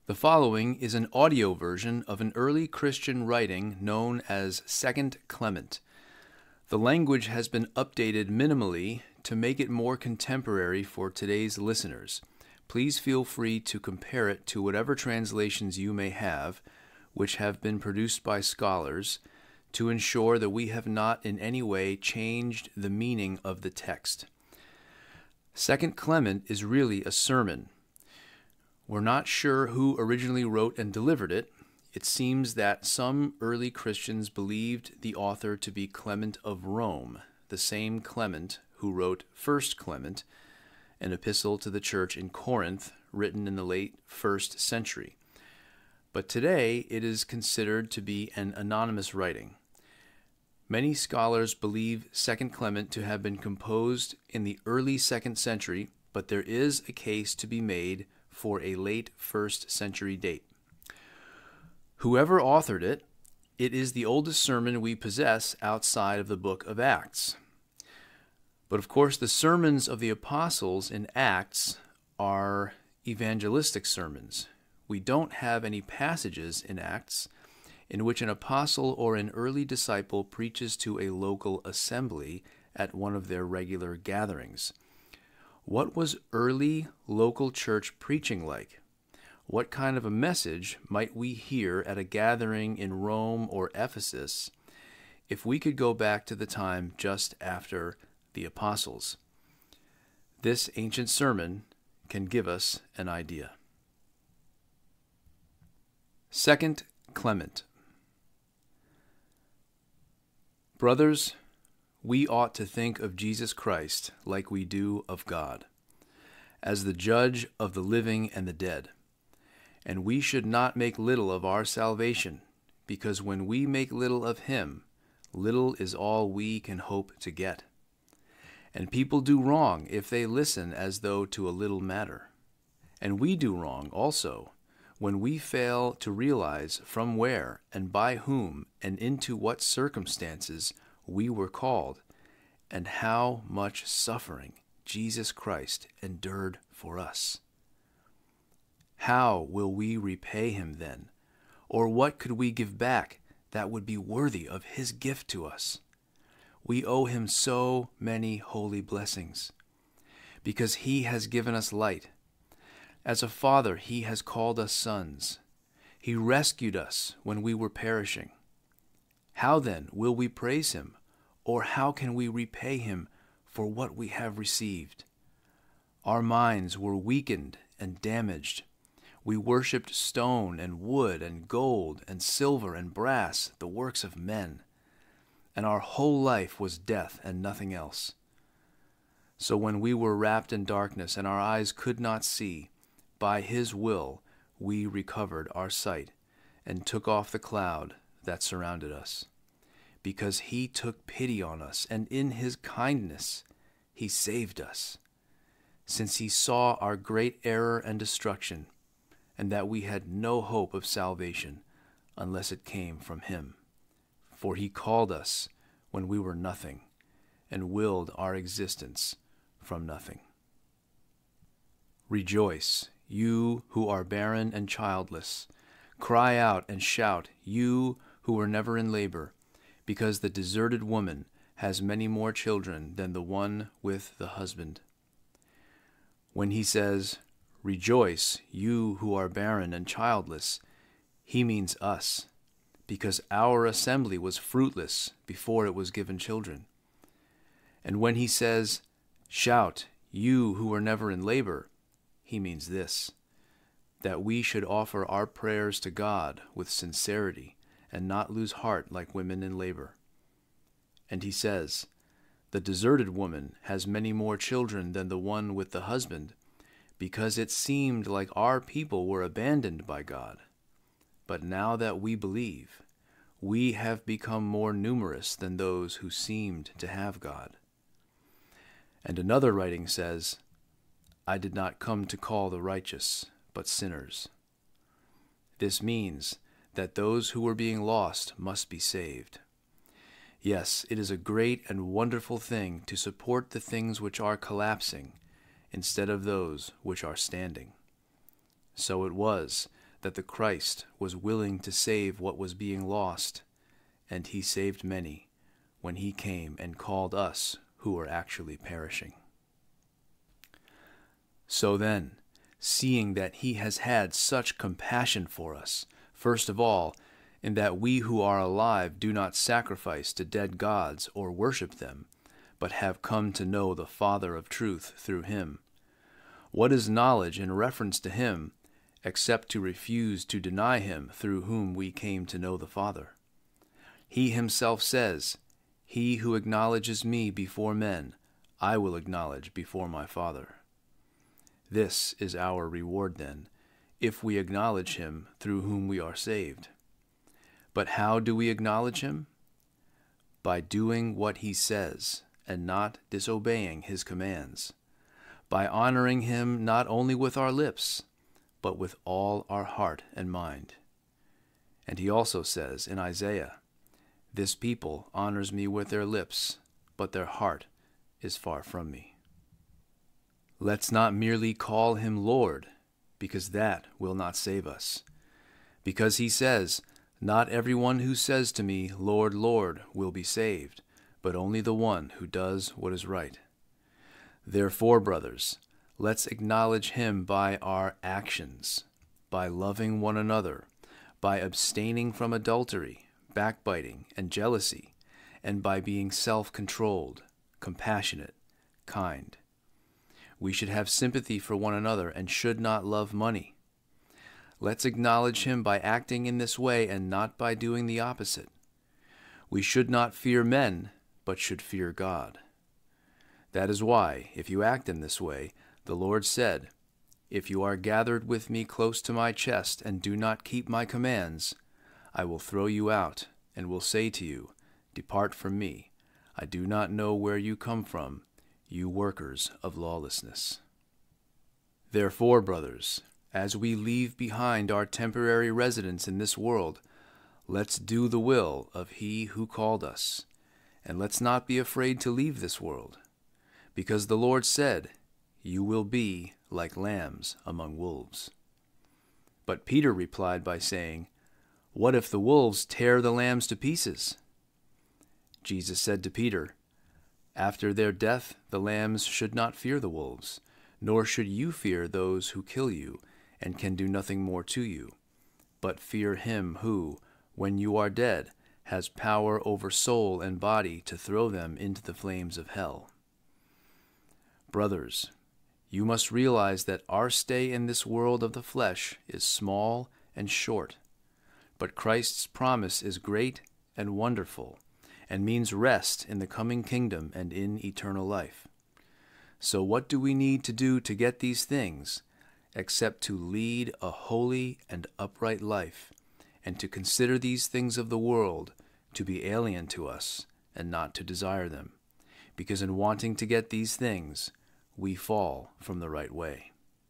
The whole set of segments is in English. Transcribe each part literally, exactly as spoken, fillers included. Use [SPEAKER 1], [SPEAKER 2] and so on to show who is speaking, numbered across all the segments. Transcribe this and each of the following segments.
[SPEAKER 1] The following is an audio version of an early Christian writing known as Second Clement. The language has been updated minimally to make it more contemporary for today's listeners. Please feel free to compare it to whatever translations you may have, which have been produced by scholars, to ensure that we have not in any way changed the meaning of the text. Second Clement is really a sermon. We're not sure who originally wrote and delivered it. It seems that some early Christians believed the author to be Clement of Rome, the same Clement who wrote First Clement, an epistle to the church in Corinth, written in the late first century. But today it is considered to be an anonymous writing. Many scholars believe Second Clement to have been composed in the early second century, but there is a case to be made for a late first century date. Whoever authored it, it is the oldest sermon we possess outside of the book of Acts. But of course, the sermons of the apostles in Acts are evangelistic sermons. We don't have any passages in Acts in which an apostle or an early disciple preaches to a local assembly at one of their regular gatherings. What was early local church preaching like? What kind of a message might we hear at a gathering in Rome or Ephesus if we could go back to the time just after the apostles? This ancient sermon can give us an idea. Second Clement. Brothers, we ought to think of Jesus Christ like we do of God, as the judge of the living and the dead. And we should not make little of our salvation, because when we make little of him, little is all we can hope to get. And people do wrong if they listen as though to a little matter. And we do wrong also when we fail to realize from where and by whom and into what circumstances we were called, and how much suffering Jesus Christ endured for us. How will we repay him then? Or what could we give back that would be worthy of his gift to us? We owe him so many holy blessings, because he has given us light. As a father, he has called us sons. He rescued us when we were perishing. How then will we praise him, or how can we repay him for what we have received? Our minds were weakened and damaged. We worshipped stone and wood and gold and silver and brass, the works of men. And our whole life was death and nothing else. So when we were wrapped in darkness and our eyes could not see, by his will we recovered our sight and took off the cloud that surrounded us. Because he took pity on us, and in his kindness he saved us, since he saw our great error and destruction, and that we had no hope of salvation unless it came from him. For he called us when we were nothing, and willed our existence from nothing. Rejoice, you who are barren and childless. Cry out and shout, you who were never in labor, because the deserted woman has many more children than the one with the husband. When he says, rejoice, you who are barren and childless, he means us, because our assembly was fruitless before it was given children. And when he says, shout, you who were never in labor, he means this, that we should offer our prayers to God with sincerity, and not lose heart like women in labor. And he says, the deserted woman has many more children than the one with the husband, because it seemed like our people were abandoned by God. But now that we believe, we have become more numerous than those who seemed to have God. And another writing says, I did not come to call the righteous, but sinners. This means that those who were being lost must be saved. Yes, it is a great and wonderful thing to support the things which are collapsing instead of those which are standing. So it was that the Christ was willing to save what was being lost, and he saved many when he came and called us who were actually perishing. So then, seeing that he has had such compassion for us, first of all, in that we who are alive do not sacrifice to dead gods or worship them, but have come to know the Father of truth through him. What is knowledge in reference to him, except to refuse to deny him through whom we came to know the Father? He himself says, "He who acknowledges me before men, I will acknowledge before my Father." This is our reward then, if we acknowledge him through whom we are saved. But how do we acknowledge him? By doing what he says, and not disobeying his commands. By honoring him not only with our lips, but with all our heart and mind. And he also says in Isaiah, "This people honors me with their lips, but their heart is far from me." Let's not merely call him Lord, because that will not save us. Because he says, "Not everyone who says to me, 'Lord, Lord,' will be saved, but only the one who does what is right." Therefore, brothers, let's acknowledge him by our actions, by loving one another, by abstaining from adultery, backbiting, and jealousy, and by being self-controlled, compassionate, kind. We should have sympathy for one another and should not love money. Let's acknowledge him by acting in this way and not by doing the opposite. We should not fear men, but should fear God. That is why, if you act in this way, the Lord said, "If you are gathered with me close to my chest and do not keep my commands, I will throw you out and will say to you, 'Depart from me. I do not know where you come from, you workers of lawlessness.'" Therefore, brothers, as we leave behind our temporary residence in this world, let's do the will of he who called us, and let's not be afraid to leave this world, because the Lord said, "You will be like lambs among wolves." But Peter replied by saying, "What if the wolves tear the lambs to pieces?" Jesus said to Peter, "After their death the lambs should not fear the wolves, nor should you fear those who kill you and can do nothing more to you, but fear him who, when you are dead, has power over soul and body to throw them into the flames of hell." Brothers, you must realize that our stay in this world of the flesh is small and short, but Christ's promise is great and wonderful, and means rest in the coming kingdom and in eternal life. So what do we need to do to get these things, except to lead a holy and upright life, and to consider these things of the world to be alien to us, and not to desire them, because in wanting to get these things, we fall from the right way.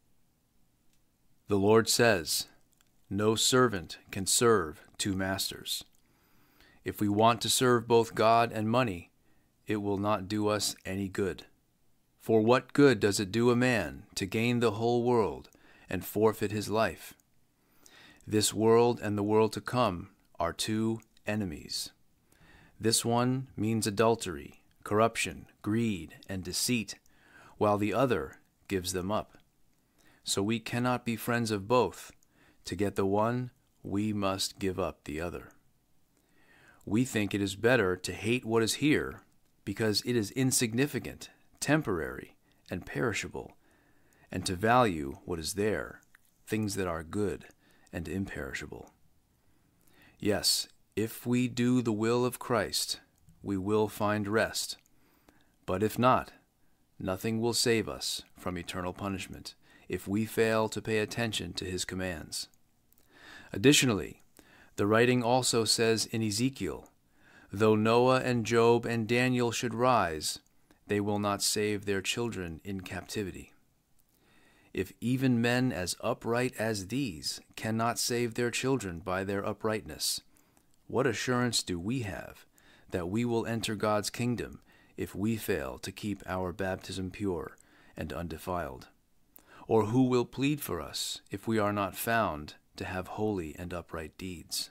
[SPEAKER 1] The Lord says, "No servant can serve two masters." If we want to serve both God and money, it will not do us any good. For what good does it do a man to gain the whole world and forfeit his life? This world and the world to come are two enemies. This one means adultery, corruption, greed, and deceit, while the other gives them up. So we cannot be friends of both. To get the one, we must give up the other. We think it is better to hate what is here, because it is insignificant, temporary, and perishable, and to value what is there, things that are good and imperishable. Yes, if we do the will of Christ, we will find rest, but if not, nothing will save us from eternal punishment if we fail to pay attention to his commands. Additionally, the writing also says in Ezekiel, "Though Noah and Job and Daniel should rise, they will not save their children in captivity." If even men as upright as these cannot save their children by their uprightness, what assurance do we have that we will enter God's kingdom if we fail to keep our baptism pure and undefiled? Or who will plead for us if we are not found to have holy and upright deeds.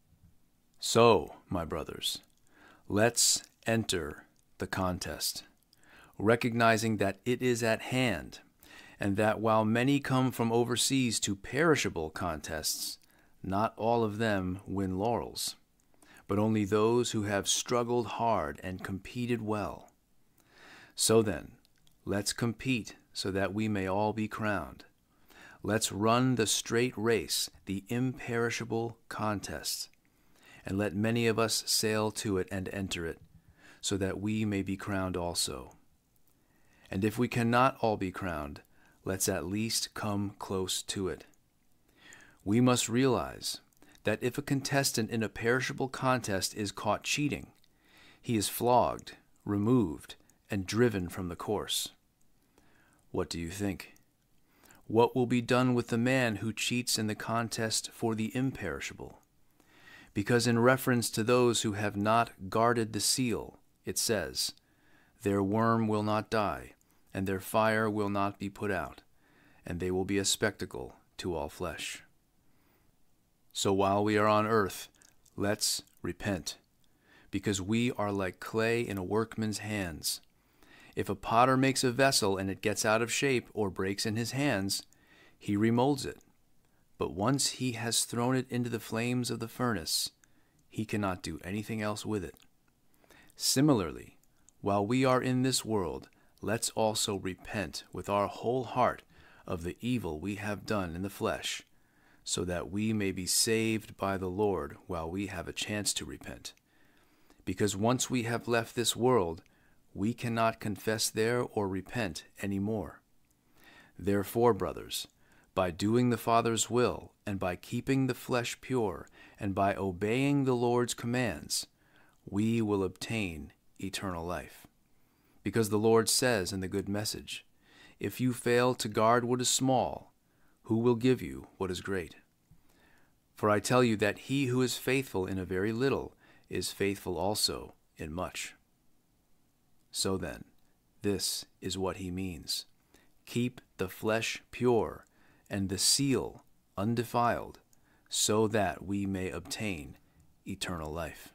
[SPEAKER 1] So, my brothers, let's enter the contest, recognizing that it is at hand, and that while many come from overseas to perishable contests, not all of them win laurels, but only those who have struggled hard and competed well. So then, let's compete so that we may all be crowned. Let's run the straight race, the imperishable contest, and let many of us sail to it and enter it, so that we may be crowned also. And if we cannot all be crowned, let's at least come close to it. We must realize that if a contestant in a perishable contest is caught cheating, he is flogged, removed, and driven from the course. What do you think? What will be done with the man who cheats in the contest for the imperishable? Because in reference to those who have not guarded the seal, it says, "Their worm will not die, and their fire will not be put out, and they will be a spectacle to all flesh." So while we are on earth, let's repent, because we are like clay in a workman's hands. If a potter makes a vessel and it gets out of shape or breaks in his hands, he remolds it. But once he has thrown it into the flames of the furnace, he cannot do anything else with it. Similarly, while we are in this world, let's also repent with our whole heart of the evil we have done in the flesh, so that we may be saved by the Lord while we have a chance to repent. Because once we have left this world, we cannot confess there or repent any more. Therefore, brothers, by doing the Father's will, and by keeping the flesh pure, and by obeying the Lord's commands, we will obtain eternal life. Because the Lord says in the Good Message, "If you fail to guard what is small, who will give you what is great? For I tell you that he who is faithful in a very little is faithful also in much." So then, this is what he means. Keep the flesh pure, and the seal undefiled, so that we may obtain eternal life.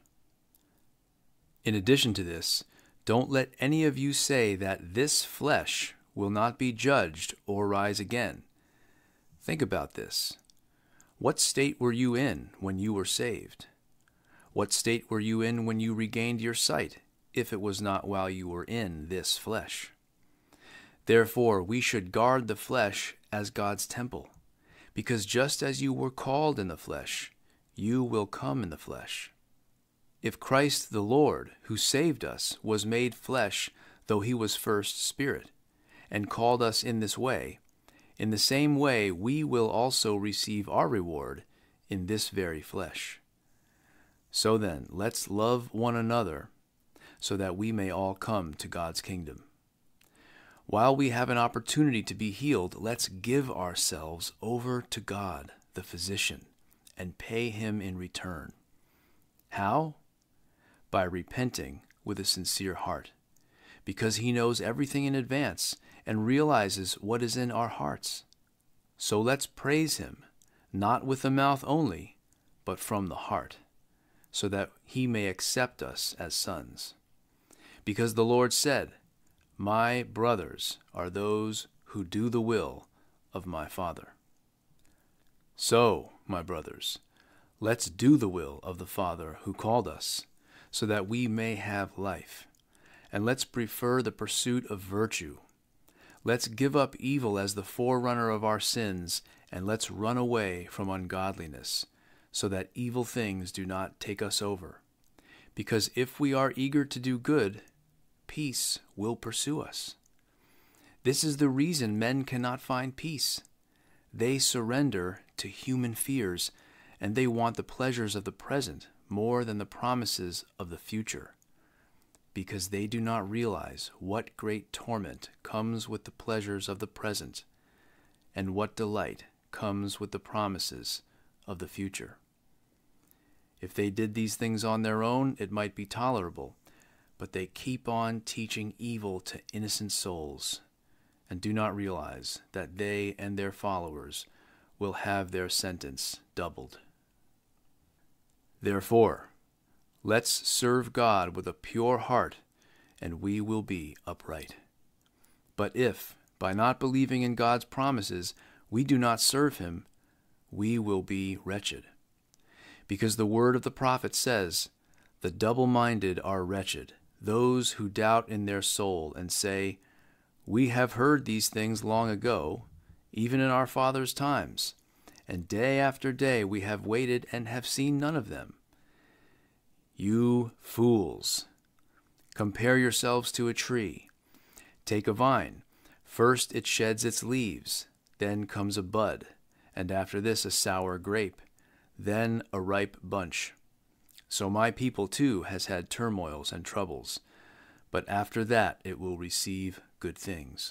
[SPEAKER 1] In addition to this, don't let any of you say that this flesh will not be judged or rise again. Think about this. What state were you in when you were saved? What state were you in when you regained your sight, if it was not while you were in this flesh? Therefore, we should guard the flesh as God's temple, because just as you were called in the flesh, you will come in the flesh. If Christ the Lord, who saved us, was made flesh, though he was first spirit, and called us in this way, in the same way we will also receive our reward in this very flesh. So then, let's love one another, so that we may all come to God's kingdom. While we have an opportunity to be healed, let's give ourselves over to God, the physician, and pay him in return. How? By repenting with a sincere heart, because he knows everything in advance and realizes what is in our hearts. So let's praise him, not with the mouth only, but from the heart, so that he may accept us as sons. Because the Lord said, "My brothers are those who do the will of my Father." So, my brothers, let's do the will of the Father who called us, so that we may have life. And let's prefer the pursuit of virtue. Let's give up evil as the forerunner of our sins, and let's run away from ungodliness, so that evil things do not take us over. Because if we are eager to do good, peace will pursue us. This is the reason men cannot find peace. They surrender to human fears, and they want the pleasures of the present more than the promises of the future, because they do not realize what great torment comes with the pleasures of the present, and what delight comes with the promises of the future. If they did these things on their own, it might be tolerable, but they keep on teaching evil to innocent souls, and do not realize that they and their followers will have their sentence doubled. Therefore, let's serve God with a pure heart, and we will be upright. But if, by not believing in God's promises, we do not serve him, we will be wretched. Because the word of the prophet says, "The double-minded are wretched, those who doubt in their soul and say, 'We have heard these things long ago, even in our fathers' times, and day after day we have waited and have seen none of them.' You fools! Compare yourselves to a tree. Take a vine. First it sheds its leaves, then comes a bud, and after this a sour grape, then a ripe bunch. So my people too has had turmoils and troubles, but after that it will receive good things.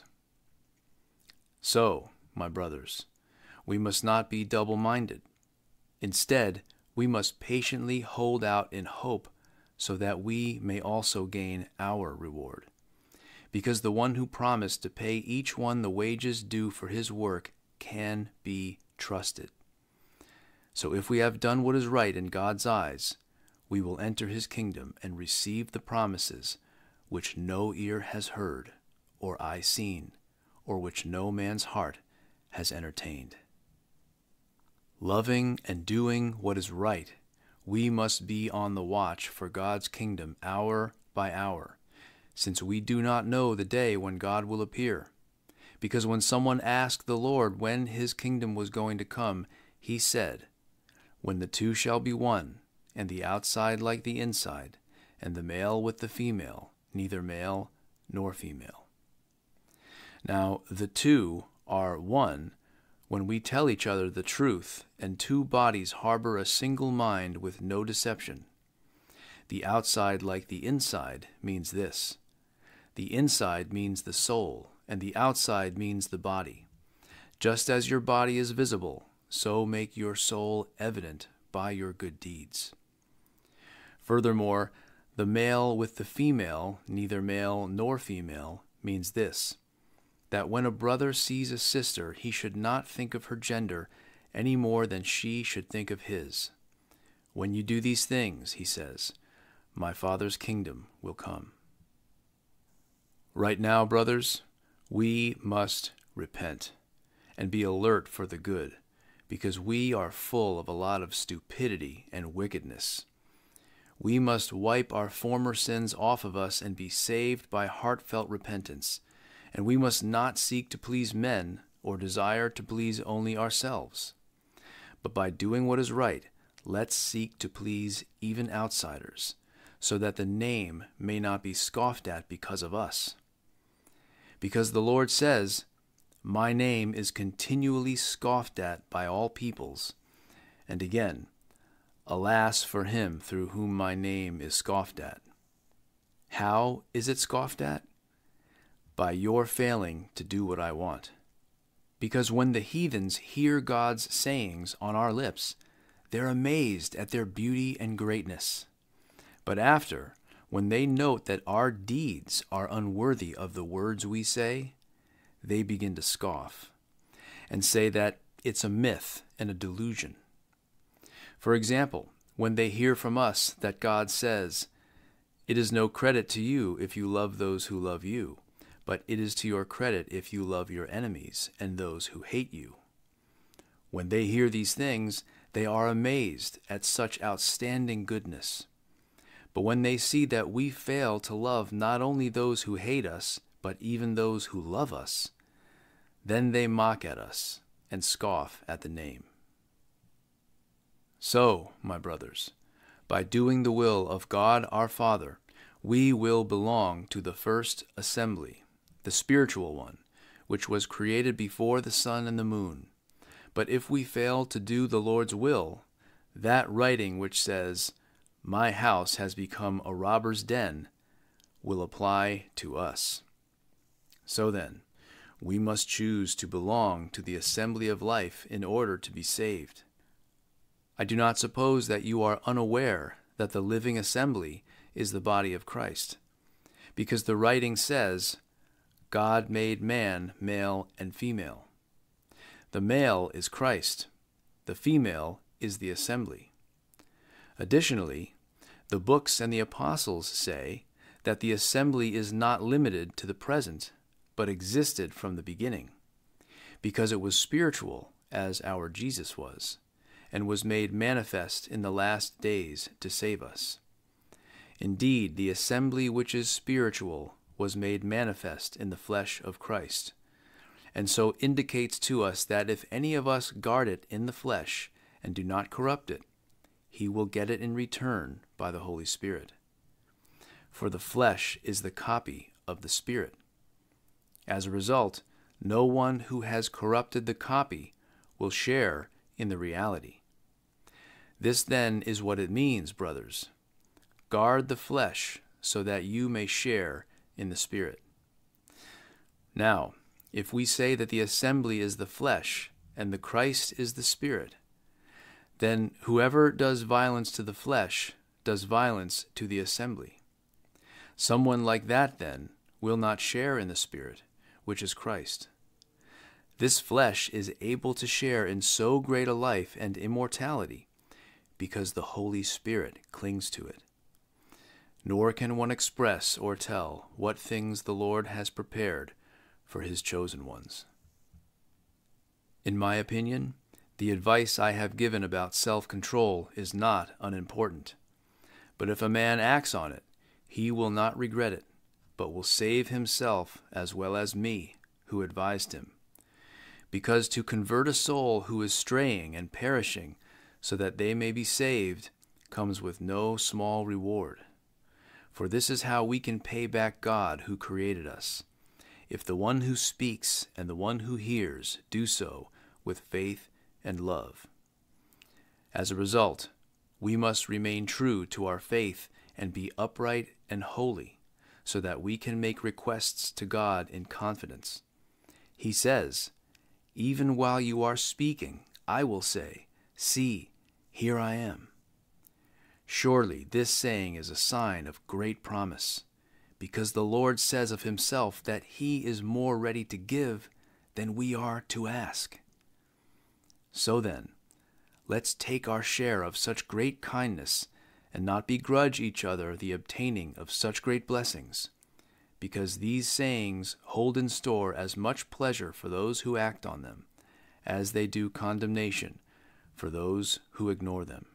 [SPEAKER 1] So, my brothers, we must not be double-minded. Instead, we must patiently hold out in hope so that we may also gain our reward. Because the one who promised to pay each one the wages due for his work can be trusted. So if we have done what is right in God's eyes, we will enter his kingdom and receive the promises which no ear has heard, or eye seen, or which no man's heart has entertained. Loving and doing what is right, we must be on the watch for God's kingdom hour by hour, since we do not know the day when God will appear. Because when someone asked the Lord when his kingdom was going to come, he said, "When the two shall be one, and the outside like the inside, and the male with the female, neither male nor female." Now, the two are one when we tell each other the truth, and two bodies harbor a single mind with no deception. The outside like the inside means this: the inside means the soul, and the outside means the body. Just as your body is visible, so make your soul evident by your good deeds. Furthermore, the male with the female, neither male nor female, means this: that when a brother sees a sister, he should not think of her gender any more than she should think of his. When you do these things, he says, my Father's kingdom will come. Right now, brothers, we must repent and be alert for the good, because we are full of a lot of stupidity and wickedness. We must wipe our former sins off of us and be saved by heartfelt repentance, and we must not seek to please men or desire to please only ourselves. But by doing what is right, let's seek to please even outsiders, so that the name may not be scoffed at because of us. Because the Lord says, "My name is continually scoffed at by all peoples," and again, "Alas for him through whom my name is scoffed at." How is it scoffed at? By your failing to do what I want. Because when the heathens hear God's sayings on our lips, they're amazed at their beauty and greatness. But after, when they note that our deeds are unworthy of the words we say, they begin to scoff and say that it's a myth and a delusion. For example, when they hear from us that God says, "It is no credit to you if you love those who love you, but it is to your credit if you love your enemies and those who hate you." When they hear these things, they are amazed at such outstanding goodness. But when they see that we fail to love not only those who hate us, but even those who love us, then they mock at us and scoff at the name. So, my brothers, by doing the will of God our Father, we will belong to the first assembly, the spiritual one, which was created before the sun and the moon. But if we fail to do the Lord's will, that writing which says, "My house has become a robber's den," will apply to us. So then, we must choose to belong to the assembly of life in order to be saved. I do not suppose that you are unaware that the living assembly is the body of Christ, because the writing says, "God made man male and female." The male is Christ. The female is the assembly. Additionally, the books and the apostles say that the assembly is not limited to the present, but existed from the beginning, because it was spiritual, as our Jesus was, and was made manifest in the last days to save us. Indeed, the assembly which is spiritual was made manifest in the flesh of Christ, and so indicates to us that if any of us guard it in the flesh and do not corrupt it, he will get it in return by the Holy Spirit. For the flesh is the copy of the Spirit. As a result, no one who has corrupted the copy will share in the reality. This then is what it means, brothers. Guard the flesh so that you may share in the Spirit. Now, if we say that the assembly is the flesh and the Christ is the Spirit, then whoever does violence to the flesh does violence to the assembly. Someone like that, then, will not share in the Spirit, which is Christ. This flesh is able to share in so great a life and immortality because the Holy Spirit clings to it. Nor can one express or tell what things the Lord has prepared for his chosen ones. In my opinion, the advice I have given about self-control is not unimportant. But if a man acts on it, he will not regret it, but will save himself as well as me, who advised him. Because to convert a soul who is straying and perishing, so that they may be saved, comes with no small reward. For this is how we can pay back God who created us, if the one who speaks and the one who hears do so with faith and love. As a result, we must remain true to our faith and be upright and holy, so that we can make requests to God in confidence. He says, "Even while you are speaking, I will say, 'See, here I am.'" Surely this saying is a sign of great promise, because the Lord says of himself that he is more ready to give than we are to ask. So then, let's take our share of such great kindness and not begrudge each other the obtaining of such great blessings, because these sayings hold in store as much pleasure for those who act on them as they do condemnation for those who ignore them.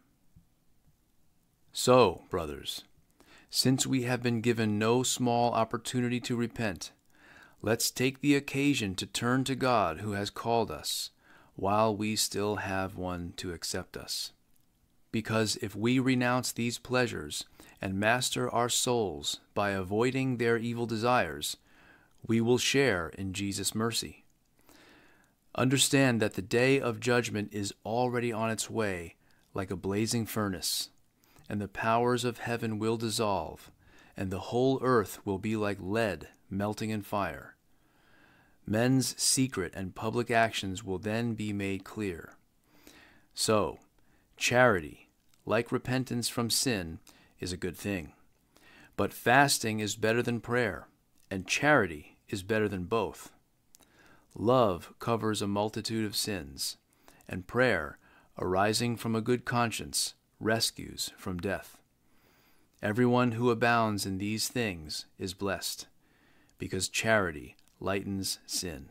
[SPEAKER 1] So, brothers, since we have been given no small opportunity to repent, let's take the occasion to turn to God who has called us, while we still have one to accept us. Because if we renounce these pleasures and master our souls by avoiding their evil desires, we will share in Jesus' mercy. Understand that the day of judgment is already on its way like a blazing furnace, and the powers of heaven will dissolve, and the whole earth will be like lead melting in fire. Men's secret and public actions will then be made clear. So, charity, like repentance from sin, is a good thing. But fasting is better than prayer, and charity is better than both. Love covers a multitude of sins, and prayer, arising from a good conscience, rescues from death. Everyone who abounds in these things is blessed, because charity lightens sin.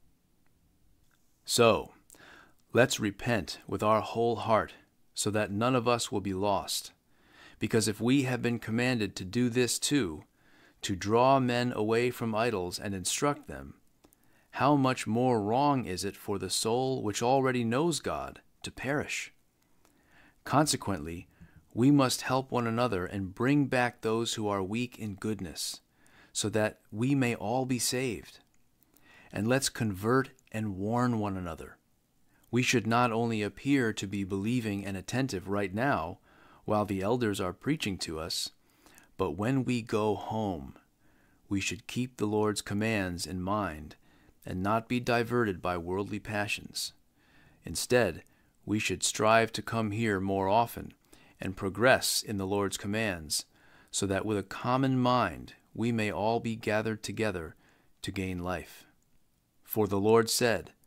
[SPEAKER 1] So, let's repent with our whole heart, so that none of us will be lost. Because if we have been commanded to do this too, to draw men away from idols and instruct them, how much more wrong is it for the soul which already knows God to perish? Consequently, we must help one another and bring back those who are weak in goodness, so that we may all be saved. And let's convert and warn one another. We should not only appear to be believing and attentive right now, while the elders are preaching to us, but when we go home, we should keep the Lord's commands in mind and not be diverted by worldly passions. Instead, we should strive to come here more often and progress in the Lord's commands, so that with a common mind we may all be gathered together to gain life. For the Lord said,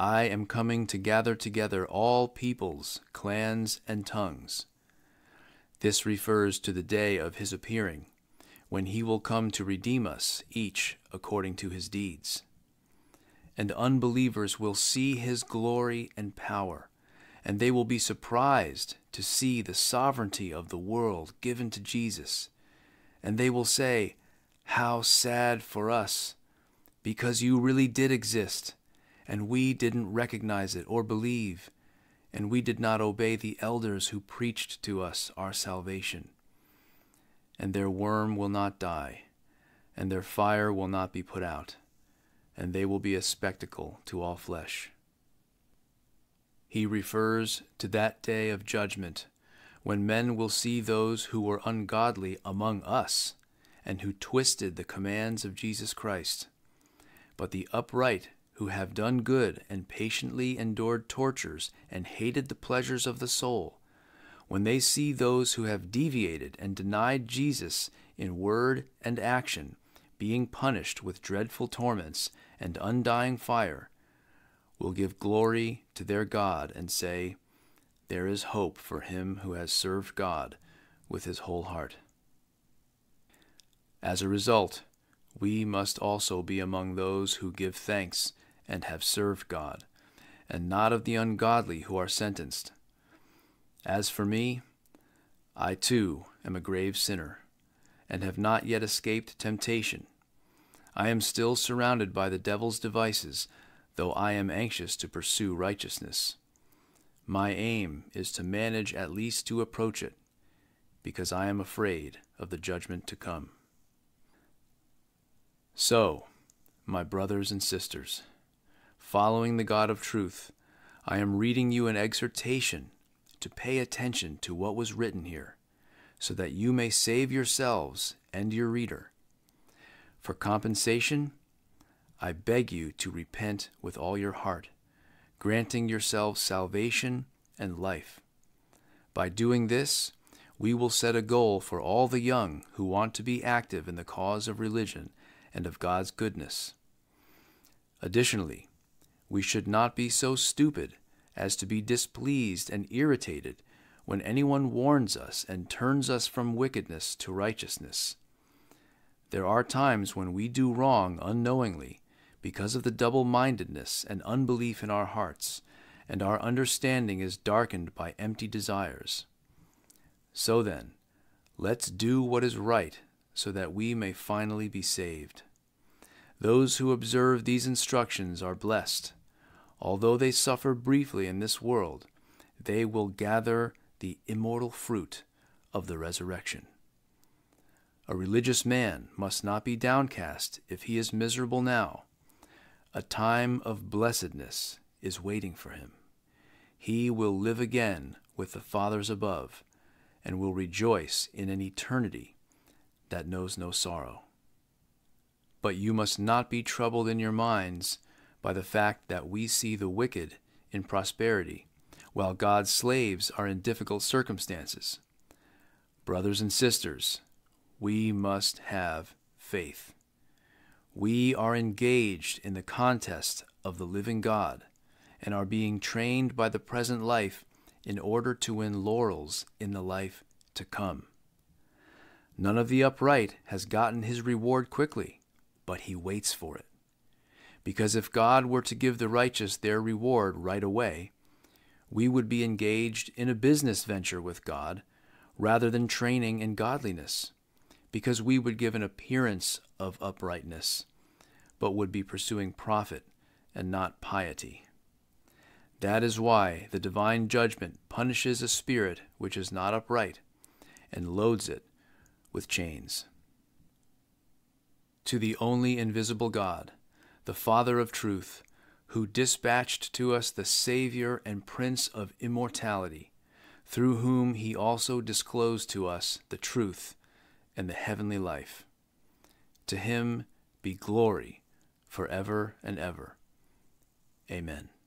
[SPEAKER 1] I am coming to gather together all peoples, clans, and tongues. This refers to the day of his appearing, when he will come to redeem us, each according to his deeds. And unbelievers will see his glory and power, and they will be surprised to see the sovereignty of the world given to Jesus. And they will say, "How sad for us, because you really did exist, and we didn't recognize it or believe, and we did not obey the elders who preached to us our salvation. And their worm will not die, and their fire will not be put out, and they will be a spectacle to all flesh." He refers to that day of judgment, when men will see those who were ungodly among us, and who twisted the commands of Jesus Christ. But the upright who have done good and patiently endured tortures and hated the pleasures of the soul, when they see those who have deviated and denied Jesus in word and action being punished with dreadful torments and undying fire, will give glory to their God and say, "There is hope for him who has served God with his whole heart." As a result, we must also be among those who give thanks and have served God, and not of the ungodly who are sentenced. As for me, I too am a grave sinner, and have not yet escaped temptation. I am still surrounded by the devil's devices, though I am anxious to pursue righteousness. My aim is to manage at least to approach it, because I am afraid of the judgment to come. So, my brothers and sisters, following the God of truth, I am reading you an exhortation to pay attention to what was written here, so that you may save yourselves and your reader. For compensation, I beg you to repent with all your heart, granting yourselves salvation and life. By doing this, we will set a goal for all the young who want to be active in the cause of religion and of God's goodness. Additionally, we should not be so stupid as to be displeased and irritated when anyone warns us and turns us from wickedness to righteousness. There are times when we do wrong unknowingly because of the double-mindedness and unbelief in our hearts, and our understanding is darkened by empty desires. So then, let's do what is right so that we may finally be saved. Those who observe these instructions are blessed. Although they suffer briefly in this world, they will gather the immortal fruit of the resurrection. A religious man must not be downcast if he is miserable now. A time of blessedness is waiting for him. He will live again with the fathers above, and will rejoice in an eternity that knows no sorrow. But you must not be troubled in your minds by the fact that we see the wicked in prosperity, while God's slaves are in difficult circumstances. Brothers and sisters, we must have faith. We are engaged in the contest of the living God, and are being trained by the present life in order to win laurels in the life to come. None of the upright has gotten his reward quickly, but he waits for it. Because if God were to give the righteous their reward right away, we would be engaged in a business venture with God rather than training in godliness, because we would give an appearance of uprightness, but would be pursuing profit and not piety. That is why the divine judgment punishes a spirit which is not upright and loads it with chains. To the only invisible God, the Father of truth, who dispatched to us the Savior and Prince of immortality, through whom he also disclosed to us the truth and the heavenly life. To him be glory forever and ever. Amen.